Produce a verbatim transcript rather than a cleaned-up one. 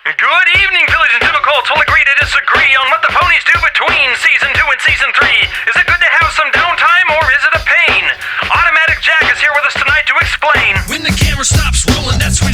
Good evening, Village and Democrats will agree to disagree on what the ponies do between Season two and Season three. Is it good to have some downtime, or is it a pain? Automatic Jack is here with us tonight to explain. When the camera stops rolling, that's when